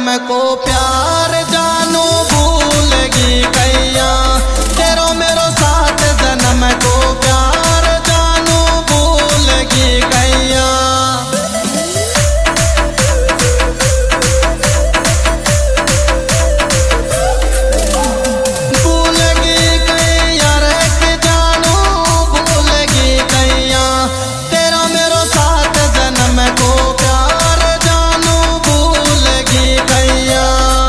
जन्म को प्यार जानू भूलगी कैया। तेरो मेरो साथ जन्म को प्यार जानू भूलगी कैया। भूलगी कैया रे के जानू भूलगी कैया। तेरो मेरो साथ जन्म को प्यार जानू भूलगी कैया।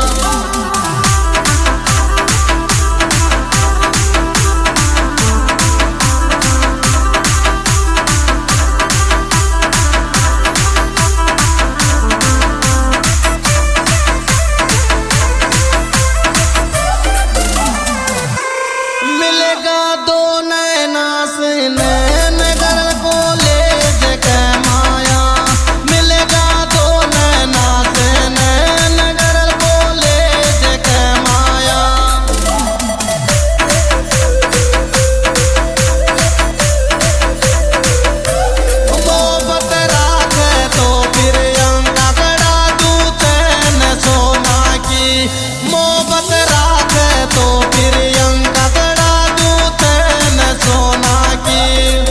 मिलेगा दो नैना से नैन घर को ले जके माया। मिलेगा दो नैना से नैन घर को ले जके माया। मोहब्बत राखे तो फिर अंका गड़ा दूं चैन सोना की। मोहब्बत राखे तो फिर अंका गड़ा दूं चैन सोना की।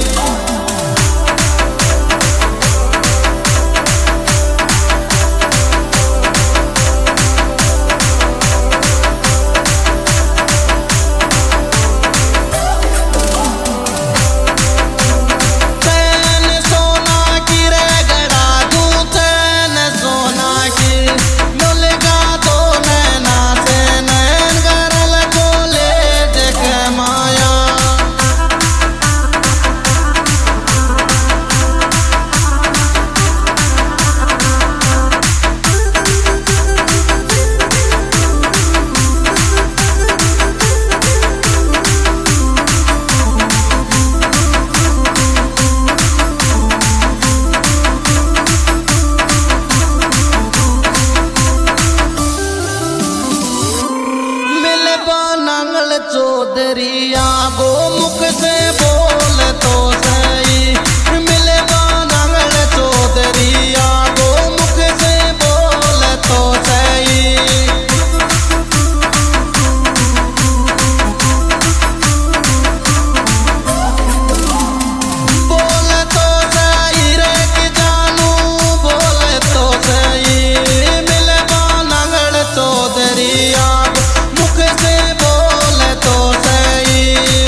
चैन सोना की रे गड़ा दूं चैन सोना की। मिलेगा दो नैना से नैन गरल को ले जके माया। मिले बनांगल चौधरिया गो मुख से बोल तो सही। मिले बनांगल चौधरिया गो मुख से बोल तो सही। बोल तो सही रे कि जानू बोल तो सही। मिले बनांगल चौधरिया मुख से बोल तो सही।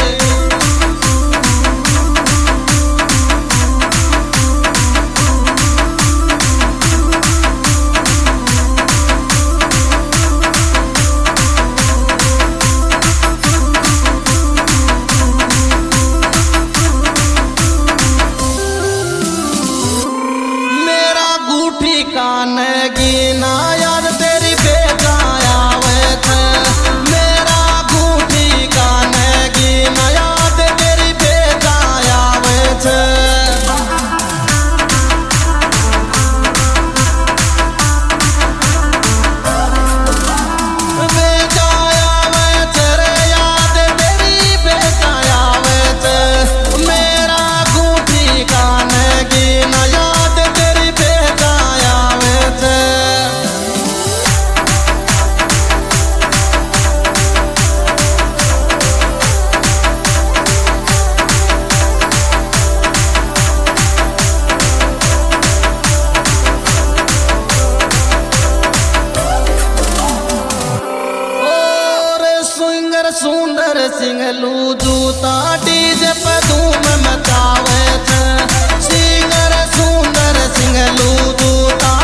मेरा गूठी कान गीना याद तेरी बेटा आवे थे। मेरा गूठी कान गीना याद तेरी बेटा आवे थे। बेटा आवे थे रे याद तेरी बेटा आवे थे। मेरा गूठी कान गीना याद तेरी बेटा आवे थे। और सुंदर सुंदर सिंगलू जूता डीजे पे धूम मचावे थे। सिंगर सुंदर सिंगलू जूता